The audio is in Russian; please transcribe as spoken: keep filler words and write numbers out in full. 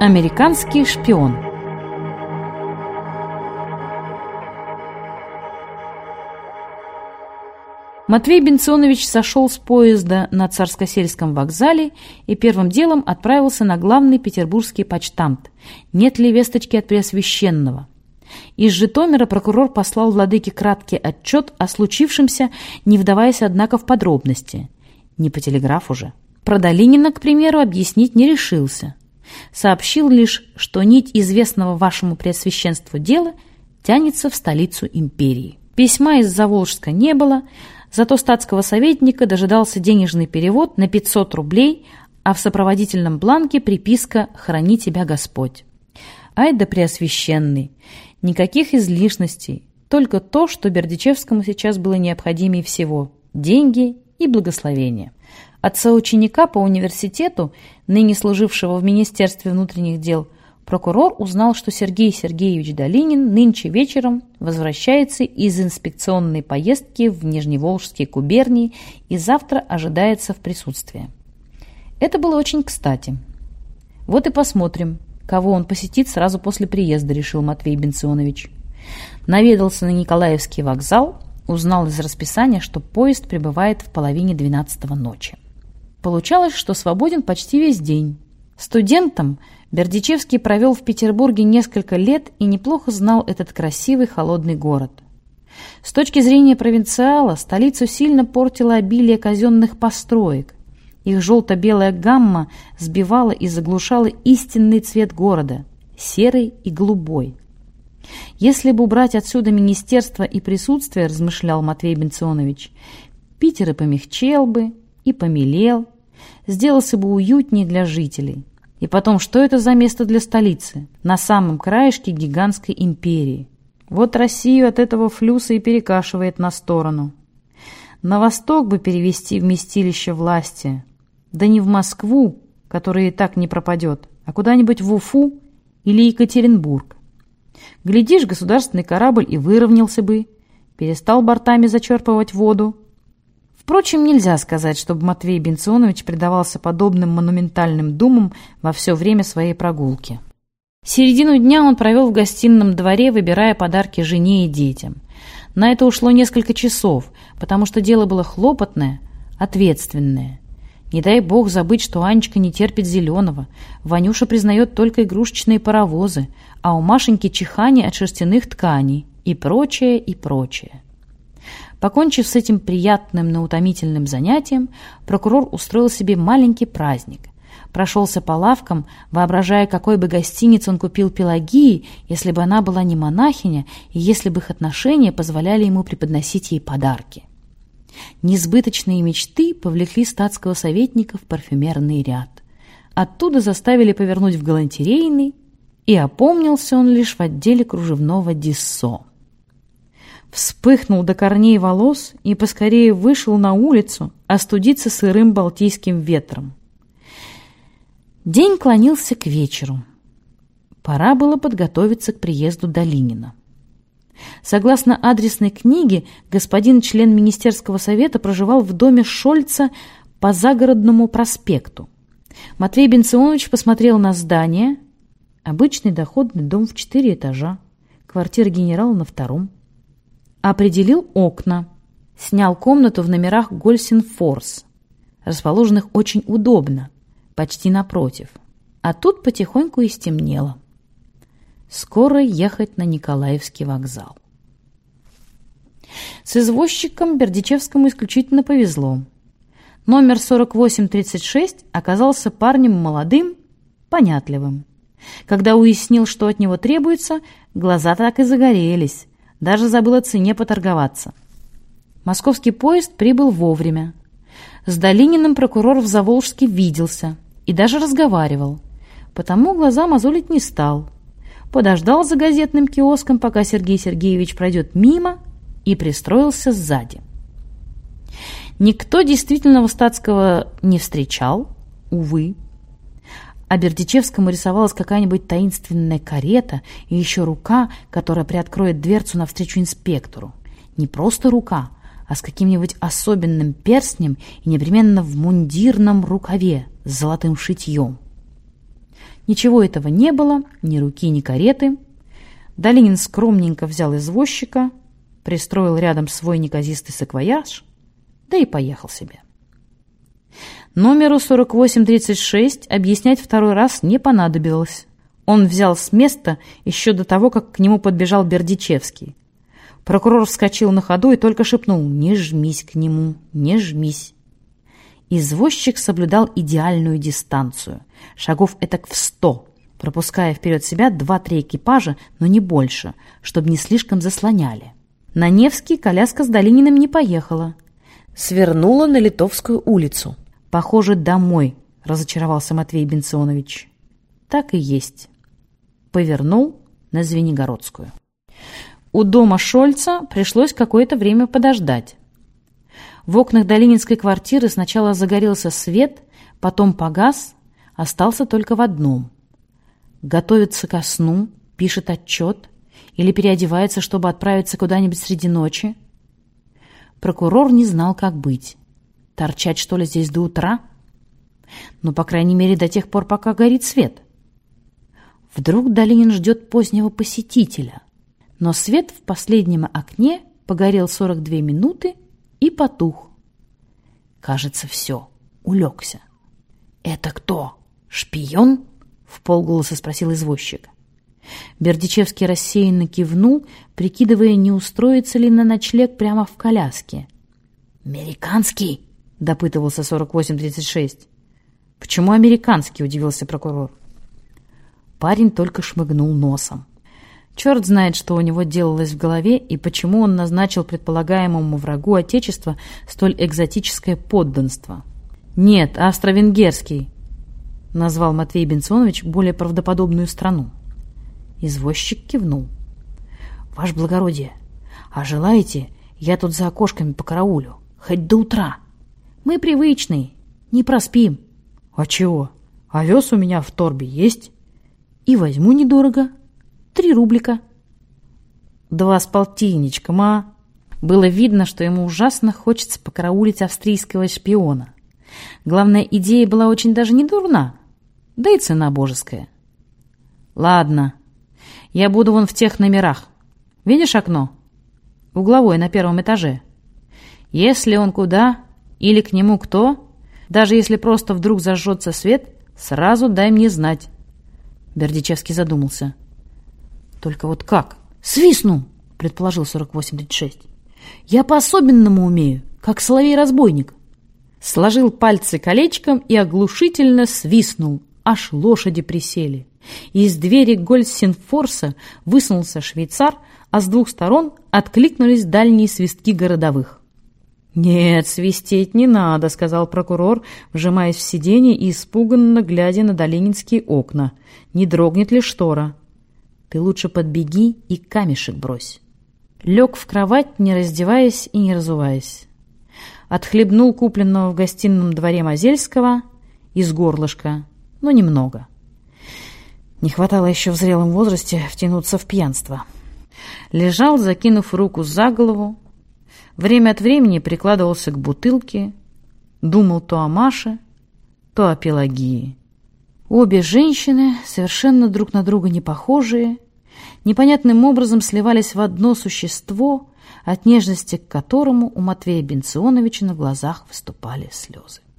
Американский шпион. Матвей Бенционович сошел с поезда на Царскосельском вокзале и первым делом отправился на главный петербургский почтамт. Нет ли весточки от Преосвященного? Из Житомира прокурор послал владыке краткий отчет о случившемся, не вдаваясь, однако, в подробности. Не по телеграфу же. Про Долинина, к примеру, объяснить не решился. Сообщил лишь, что нить известного вашему Преосвященству дела тянется в столицу империи. Письма из Заволжска не было, зато статского советника дожидался денежный перевод на пятьсот рублей, а в сопроводительном бланке приписка «Храни тебя Господь». Ай да Преосвященный! Никаких излишностей, только то, что Бердичевскому сейчас было необходимее всего – деньги и благословение. От соученика по университету, ныне служившего в Министерстве внутренних дел, прокурор узнал, что Сергей Сергеевич Долинин нынче вечером возвращается из инспекционной поездки в Нижневолжские губернии и завтра ожидается в присутствии. Это было очень кстати. Вот и посмотрим, кого он посетит сразу после приезда, решил Матвей Бенционович. Наведался на Николаевский вокзал, узнал из расписания, что поезд прибывает в половине двенадцатого ночи. Получалось, что свободен почти весь день. Студентом Бердичевский провел в Петербурге несколько лет и неплохо знал этот красивый холодный город. С точки зрения провинциала столицу сильно портило обилие казенных построек. Их желто-белая гамма сбивала и заглушала истинный цвет города – серый и голубой. Если бы убрать отсюда министерство и присутствие, размышлял Матвей Бенционович, Питер и помягчел бы, и помелел, сделался бы уютнее для жителей. И потом, что это за место для столицы? На самом краешке гигантской империи. Вот Россию от этого флюса и перекашивает на сторону. На восток бы перевести вместилище власти. Да не в Москву, которая и так не пропадет, а куда-нибудь в Уфу или Екатеринбург. Глядишь, государственный корабль и выровнялся бы, перестал бортами зачерпывать воду. Впрочем, нельзя сказать, чтобы Матвей Бенционович предавался подобным монументальным думам во все время своей прогулки. Середину дня он провел в гостином дворе, выбирая подарки жене и детям. На это ушло несколько часов, потому что дело было хлопотное, ответственное. Не дай бог забыть, что Анечка не терпит зеленого, Ванюша признает только игрушечные паровозы, а у Машеньки чихание от шерстяных тканей и прочее, и прочее. Покончив с этим приятным, но утомительным занятием, прокурор устроил себе маленький праздник. Прошелся по лавкам, воображая, какой бы гостиниц он купил Пелагии, если бы она была не монахиня и если бы их отношения позволяли ему преподносить ей подарки. Несбыточные мечты повлекли статского советника в парфюмерный ряд. Оттуда заставили повернуть в галантерейный, и опомнился он лишь в отделе кружевного диссо. Вспыхнул до корней волос и поскорее вышел на улицу остудиться сырым балтийским ветром. День клонился к вечеру. Пора было подготовиться к приезду Долинина. Согласно адресной книге, господин член Министерского совета проживал в доме Шольца по Загородному проспекту. Матвей Бенционович посмотрел на здание. Обычный доходный дом в четыре этажа. Квартира генерала на втором. Определил окна. Снял комнату в номерах Гольсинфорс, расположенных очень удобно, почти напротив. А тут потихоньку и стемнело. Скоро ехать на Николаевский вокзал. С извозчиком Бердичевскому исключительно повезло. Номер сорок восемь тридцать шесть оказался парнем молодым, понятливым. Когда уяснил, что от него требуется, глаза так и загорелись. Даже забыл о цене поторговаться. Московский поезд прибыл вовремя. С Долининым прокурор в Заволжске виделся и даже разговаривал. Потому глаза мозолить не стал. Подождал за газетным киоском, пока Сергей Сергеевич пройдет мимо, и пристроился сзади. Никто действительного статского не встречал, увы. А Бердичевскому рисовалась какая-нибудь таинственная карета и еще рука, которая приоткроет дверцу навстречу инспектору. Не просто рука, а с каким-нибудь особенным перстнем и непременно в мундирном рукаве с золотым шитьем. Ничего этого не было, ни руки, ни кареты. Долинин скромненько взял извозчика, пристроил рядом свой неказистый саквояж, да и поехал себе. Номеру сорок восемь тридцать шесть объяснять второй раз не понадобилось. Он взял с места еще до того, как к нему подбежал Бердичевский. Прокурор вскочил на ходу и только шепнул: «Не жмись к нему, не жмись». Извозчик соблюдал идеальную дистанцию, шагов этак в сто, пропуская вперед себя два-три экипажа, но не больше, чтобы не слишком заслоняли. На Невский коляска с Долининым не поехала. Свернула на Литовскую улицу. «Похоже, домой», — разочаровался Матвей Бенционович. Так и есть. Повернул на Звенигородскую. У дома Шольца пришлось какое-то время подождать. В окнах долининской квартиры сначала загорелся свет, потом погас, остался только в одном. Готовится ко сну, пишет отчет или переодевается, чтобы отправиться куда-нибудь среди ночи. Прокурор не знал, как быть. Торчать, что ли, здесь до утра? Ну, по крайней мере, до тех пор, пока горит свет. Вдруг Долинин ждет позднего посетителя. Но свет в последнем окне погорел сорок две минуты и потух. Кажется, все, улегся. «Это кто? Шпион?» — вполголоса спросил извозчик. Бердичевский рассеянно кивнул, прикидывая, не устроится ли на ночлег прямо в коляске. «Американский?» — допытывался сорок восемь тридцать шесть. «Почему американский?» — удивился прокурор. Парень только шмыгнул носом. Черт знает, что у него делалось в голове и почему он назначил предполагаемому врагу Отечества столь экзотическое подданство. «Нет, австро-венгерский», — назвал Матвей Бенционович более правдоподобную страну. Извозчик кивнул. «Ваше благородие, а желаете, я тут за окошками покараулю, хоть до утра? Мы привычные, не проспим». «А чего? Овес у меня в торбе есть. И возьму недорого. Три рублика». «Два с полтинничком, а?» Было видно, что ему ужасно хочется покараулить австрийского шпиона. Главное, идея была очень даже не дурна, да и цена божеская. «Ладно, я буду вон в тех номерах. Видишь окно? Угловое на первом этаже. Если он куда или к нему кто, даже если просто вдруг зажжется свет, сразу дай мне знать». Бердичевский задумался. «Только вот как?» «Свистну», — предположил сорок восемь тридцать шесть. «Я по-особенному умею, как соловей-разбойник». Сложил пальцы колечком и оглушительно свистнул. Аж лошади присели. Из двери Гольдсинфорса высунулся швейцар, а с двух сторон откликнулись дальние свистки городовых. «Нет, свистеть не надо», — сказал прокурор, вжимаясь в сиденье и испуганно глядя на долининские окна. «Не дрогнет ли штора? Ты лучше подбеги и камешек брось». Лег в кровать, не раздеваясь и не разуваясь. Отхлебнул купленного в гостином дворе Мозельского из горлышка, но немного. Не хватало еще в зрелом возрасте втянуться в пьянство. Лежал, закинув руку за голову, время от времени прикладывался к бутылке, думал то о Маше, то о Пелагии. Обе женщины, совершенно друг на друга не похожие, непонятным образом сливались в одно существо, от нежности к которому у Матвея Бенционовича на глазах выступали слезы.